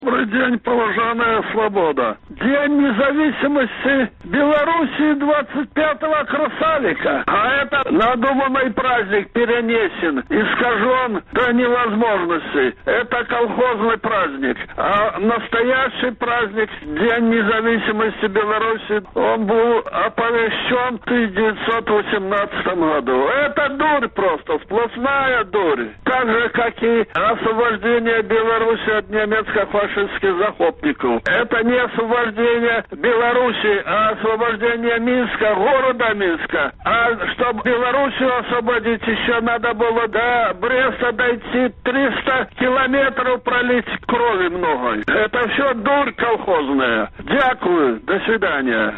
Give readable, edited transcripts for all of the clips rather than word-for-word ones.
Добрый день, поважанная свобода. День независимости Белоруссии 25-го красавика. А это надуманный праздник перенесен, искажен до невозможности. Это колхозный праздник. А настоящий праздник, День независимости Белоруссии, он был оповещен в 1918 году. Это дурь просто, сплошная дурь. Так же, как и освобождение Беларуси от немецко-фашистских захопников. Это не освобождение Беларуси, а освобождение Минска, города Минска. А чтобы Белоруссию освободить, еще надо было до Бреста дойти 300 километров, пролить крови много. Это все дурь колхозная. Дякую. До свидания.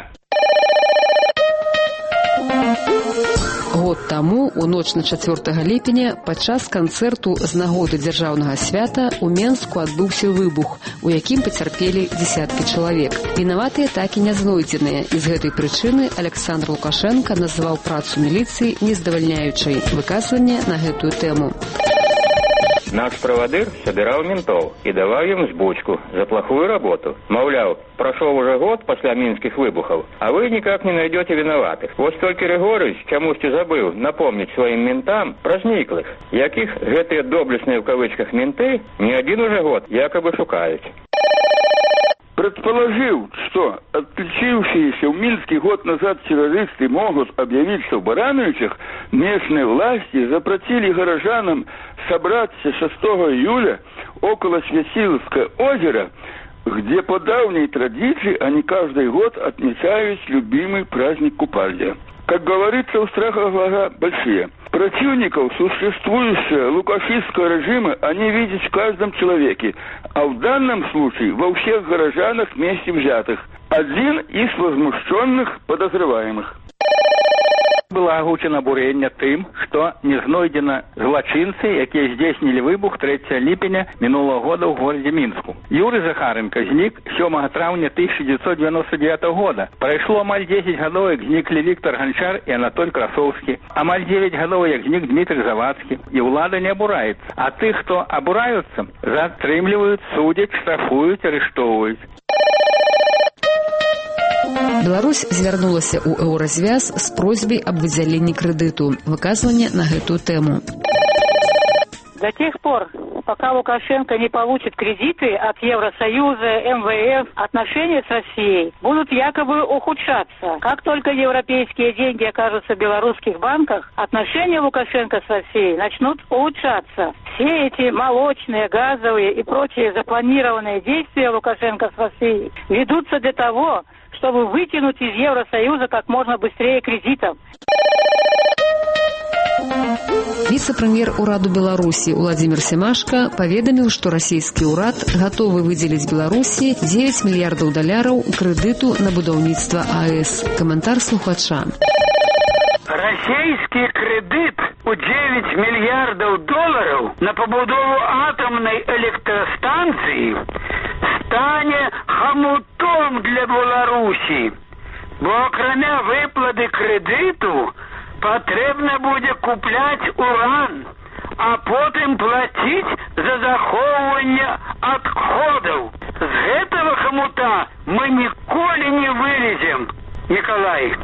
Год таму, у ноч на 4 ліпеня, падчас канцэрту з нагоды дзяржаўнага свята ў Менску адбыўся выбух, у якім пацярпелі дзесяткі чалавек. Вінаватыя так і не знойдзеныя, і з гэтай прычыны Александр Лукашенко назваў працу міліцыі нездавальняючай. Выказванне на гэтую тэму. Наш проводыр собирал ментов и давал им сбучку за плохую работу. Мовляв, прошел уже год после минских выбухов, а вы никак не найдете виноватых. Вот только Григорьевич чомусь забыл напомнить своим ментам про зниклых, яких гэтые доблестные в кавычках менты не один уже год якобы шукают. Предположил, что отличившиеся в Минске год назад террористы могут объявиться в Барановичах, местные власти запретили горожанам собраться 6 июля около Святиловского озера, где по давней традиции они каждый год отмечают любимый праздник Купальня. Как говорится, у страха глаза большие. Противников существующего лукашистского режима они видят в каждом человеке, а в данном случае во всех горожанах вместе взятых. Один из возмущенных подозреваемых. Было агучено бурение тым, что не знойдено злочинцы, якія здзейснілі выбух 3 ліпеня минулого года в городе Минску. Юрий Захаренко зник 7 травня 1999 года. Прошло амаль 10 годов, як зникли Виктор Гончар и Анатоль Красовский. Амаль 9 годов, як зник Дмитрий Завадский. И влада не обурается. А тых, кто обураются, затрымливают, судят, штрафуют, арыштовывают. Беларусь звярнулася ў Еўразвяз з просьбай аб выдзяленні крэдыту. Выказванне на гэтую тэму. До тех пор, пока Лукашенко не получит кредиты от Евросоюза, МВФ, отношения с Россией будут якобы ухудшаться. Как только европейские деньги окажутся в белорусских банках, отношения Лукашенко с Россией начнут улучшаться. Все эти молочные, газовые и прочие запланированные действия Лукашенко с Россией ведутся для того, чтобы вытянуть из Евросоюза как можно быстрее кредитов. Віцэ-прэм'ер ураду Беларусі Владзімір Семашка паведаміў, што расійскі ўрад гатовы выдзеліць Беларусі $9 мільярдаў крэдыту на будаўніцтва АЭС. Каментар слухача. Российский кредит у $9 миллиардов на побудову атомной электростанции стане хомутом для Беларусі, бо окромя виплати кредиту потрібно буде купляти уран, а потім платити за заховування відходів. З этого хомута ми ніколи не вилізем, Николай.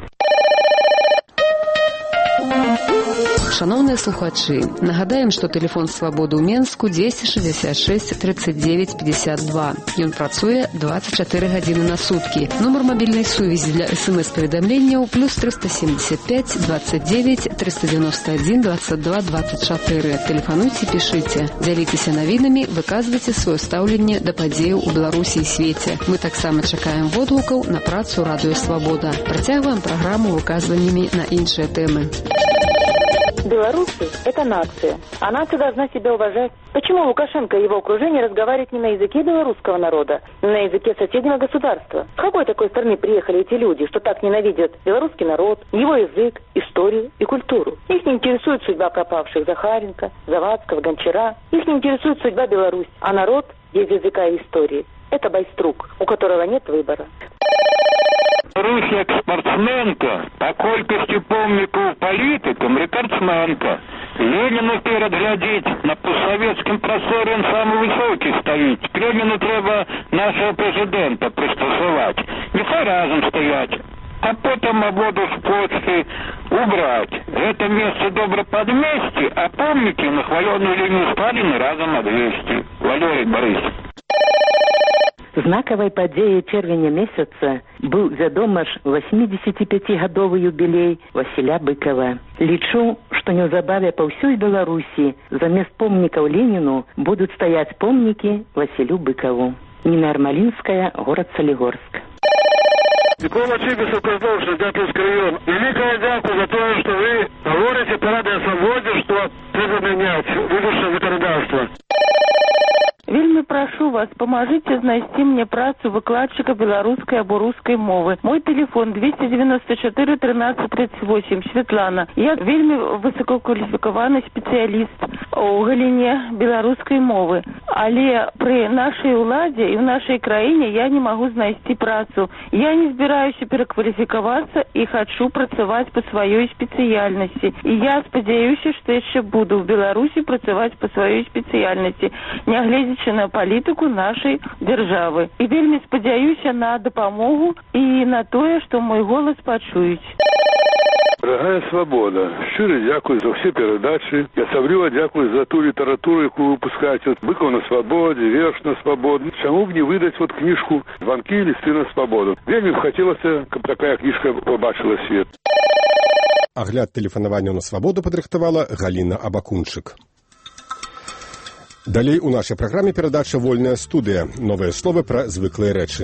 Шановныя слухачы, нагадаем, што тэлефон свабоды ў Менску 266 39 52. Ён працуе 24 гадзіны на суткі. Нумар мабільнай сувязі для СМС-паведамленняў +375 29 391 22 24. Тэлефануйце, пішыце, дзяліцеся навінамі, выказвайце сваё стаўленне да падзеяў у Беларусі і свеце. Мы таксама чакаем водгукаў на працу Радыё Свабода. Працягваем праграму выказваннямі на іншыя тэмы. Белорусы – это нация, а нация должна себя уважать. Почему Лукашенко и его окружение разговаривают не на языке белорусского народа, но на языке соседнего государства? С какой такой страны приехали эти люди, что так ненавидят белорусский народ, его язык, историю и культуру? Их не интересует судьба пропавших Захаренко, Завадского, Гончара. Их не интересует судьба Беларуси, а народ без языка и истории – это байструк, у которого нет выбора. Русь як спортсменка, по колькасці помнікаў палітыкам рэкордсменка. Леніну перад глядзець, на постсавецкім прасторы ён самы высокі стаіць. Леніну трэба нашего прэзідэнта прыстасаваць. Нехай разам стаяць. А потом абоду з почты убраць. Гэта месца добра падмесці, а помнікі на хвалёную лінію Сталіна разам адвесці. Валерий Борисович. Знакавай падзеяй чэрвеня месяца быў, вядома ж, 85-гадовы юбілей Васіля Быкова. Лічу, што неўзабаве па ўсёй Беларусі замест помнікаў Леніну будуць стаяць помнікі Васілю Быкову. Ніна Армалінская, горад Солігорск. Микола Чибисов, Каздовший, Дятловский район. Великая дякую за то, что вы говорите по радиосвободе, что треба менять выборчее законодательство. Вельмі прашу вас, памажыце знайсці мне працу выкладчыка беларускай або рускай мовы. Мой телефон 294 13 38. Светлана. Я вельмі высокакваліфікаваны спецыяліст у галіне беларускай мовы. Але пры нашай уладзе і ў нашай краіне я не магу знайсці працу. Я не збіраюся перакваліфікавацца і хачу працаваць па сваёй спецыяльнасці. І я спадзяюся, што яшчэ буду ў Беларусі працаваць па сваёй спецыяльнасці, нягледзячы на палітыку нашай дзяржавы. І вельмі спадзяюся на дапамогу і на тое, што мой голас пачуюць. Дорогая свобода, щиро дякую за все передачи. Я особливо дякую за ту литературу, яку вы выпускаете. Быков на свободе, Верш на свободу. Чему б не выдать вот книжку «Звонки и листы на свободу». Вельмі б хотелося, каб такая книжка побачила свет. Агляд тэлефанаванняў на свабоду падрыхтавала Галіна Абакунчык. Далей у нашай праграме перадача «Вольная студыя». Новыя словы пра звыклыя рэчы.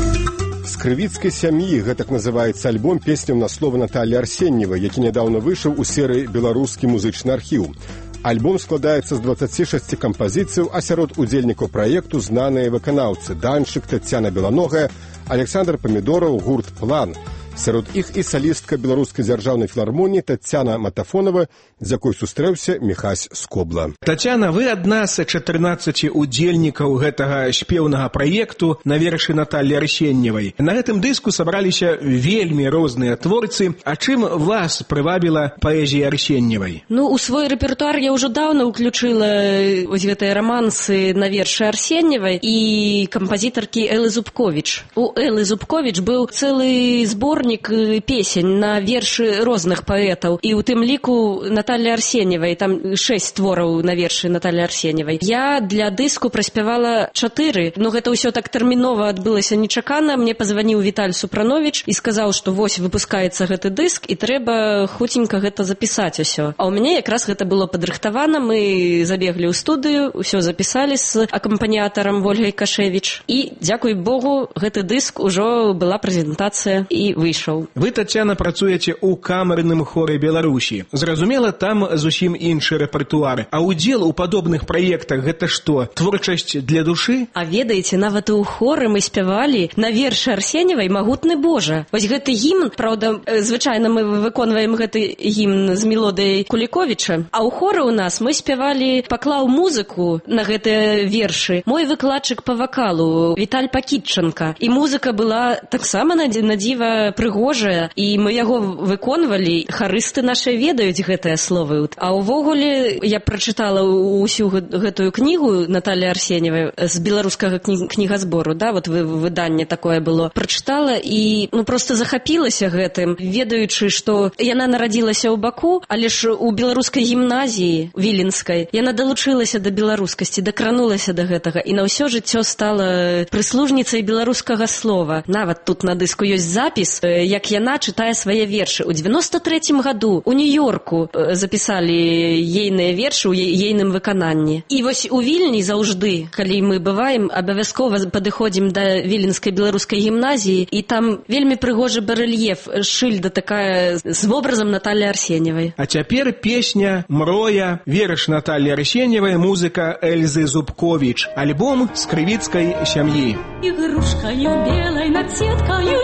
З крывіцкай сям'і, гэтак называецца альбом песняў на словы Наталлі Арсеньевай, які нядаўна выйшаў у серыі «Беларускі музычны архіў». Альбом складаецца з 26 кампазіцыяў, а сярод удзельнікаў праекту знаныя выканаўцы Данчык, Таццяна Беланогая, Александр Памідораў, гурт «План». Сярод іх і салістка беларускай дзяржаўнай філармоніі Таццяна Матафонова, з якой сустрэўся Міхась Скобла. Таццяна, вы адна з 14 удзельнікаў гэтага спеўнага праекту на вершы Наталлі Арсеньевай. На гэтым дыску сабраліся вельмі розныя творцы. А чым вас прывабіла паэзія Арсеньевай? Ну, у свой рэпертуар я ўжо даўно ўключыла вось гэтыя рамансы на вершы Арсеньевай і кампазітаркі Эллы Зубковіч. У Эллы Зубковіч быў цэлы зборнік песень на вершы розных паэтаў, і ў тым ліку Наталлі Арсеньевай, там 6 твораў на вершы Наталлі Арсеньевай. Я для дыску праспявала 4, но гэта ўсё так тэрмінова адбылася нечакана. Мне пазваніў Віталь Супранович і сказаў, што вось выпускаецца гэты дыск і трэба хуценька гэта запісаць усё. А ў мяне якраз гэта было падрыхтавана, мы забеглі ў студыю, усё запісалі з акампаніятарам Вольгай Кашевіч, і, дзякуй Богу, гэты дыск ужо была прэзентацыя і выйшаў. Вы, Таццяна, працуеце ў камерным хоры Беларусі. Зразумела, там зусім іншы рэпертуар. А ўдзел у падобных праектах гэта што? Творчасць для душы? А ведаеце, нават і ў хоры мы спявалі на вершы Арсеньевай «Магутны Божа». Вось гэты гімн, праўда, звычайна мы выконваем гэты гімн з мелодыяй Куліковіча, а ў хоры ў нас мы спявалі, паклаў музыку на гэтыя вершы мой выкладчык па вакалу Віталь Пакітчанка. І музыка была таксама на дзіва прыгожая, і мы яго выконвалі. Харысты нашы ведаюць гэтыя словы. А ўвогуле я прачытала ўсю гэтую кнігу Наталлі Арсеньевай з беларускага кнігазбору, да, вот выданне такое было. Прачытала і просто захапілася гэтым, ведаючы, што яна нарадзілася ў Баку, але ж у беларускай гімназіі віленскай яна далучылася да беларускасці, дакранулася да гэтага і на ўсё жыццё стала прыслужніцай беларускага слова. Нават тут на дыску ёсць запіс, як яна чытае свае вершы. У 93-м году у Нью-Йорку запісалі ейныя вершы ў ейным выкананні. І вось у Вільні заўжды, калі мы бываем, абавязкова падыходзім да віленскай беларускай гімназіі, і там вельмі прыгожы барэльеф, шыльда такая з вобразам Наталлі Арсеньевай. А цяпер песня «Мроя», верш Наталлі Арсеньевай, музыка Эльзы Зубковіч, альбом з крывіцкай сям'і. Игрушкою белой над сеткою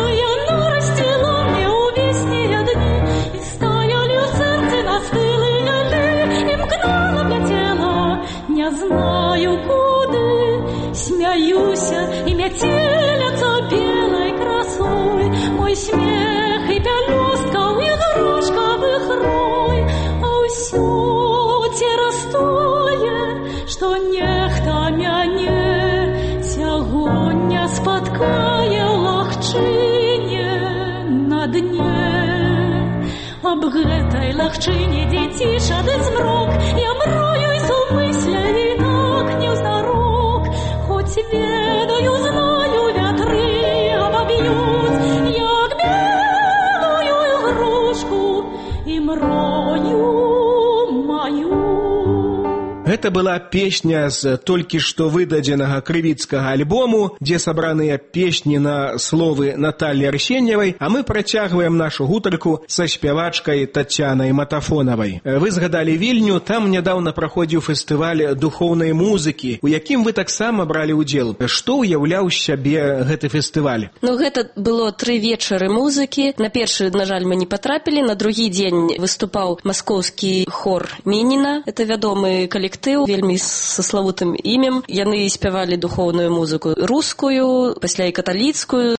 яно расцвело мне увеснее дни, и стояли у сердце настылые льды, и мгновенно летела, не знаю куды, смеюся и метелятся белой красой. и смех, и пялёсткаў, и грушкавых рой, а ўсё цераз тое, што нехта мяне сягоння спаткае лагчыне на дне. Аб гэтай лагчыне дзеціша ды змрок, я мрою і сумысля інак неўзнарок, хоць ведаю, знаю, вятры абаб'юць, як белую ігрушку і мрою маю. Гэта была песня з толькі што выдадзенага крывіцкага альбому, дзе сабраныя песні на словы Натальі Арсеньевай, а мы працягваем нашу гутарку са спявачкай Тацянай Матафонавай. Вы згадалі Вільню, там нядаўна праходзіў фестываль духоўнай музыкі, у якім вы таксама бралі ўдзел. Што ўяўляў з сябе гэты фестываль? Гэта было 3 вечары музыкі. На першы, на жаль, мы не патрапілі, на другі дзень выступаў маскоўскі хор Мініна. Это вядомы калектыў, вельмі са славутым імем. Яны спявалі духоўную музыку рускую, пасля і каталіцкую.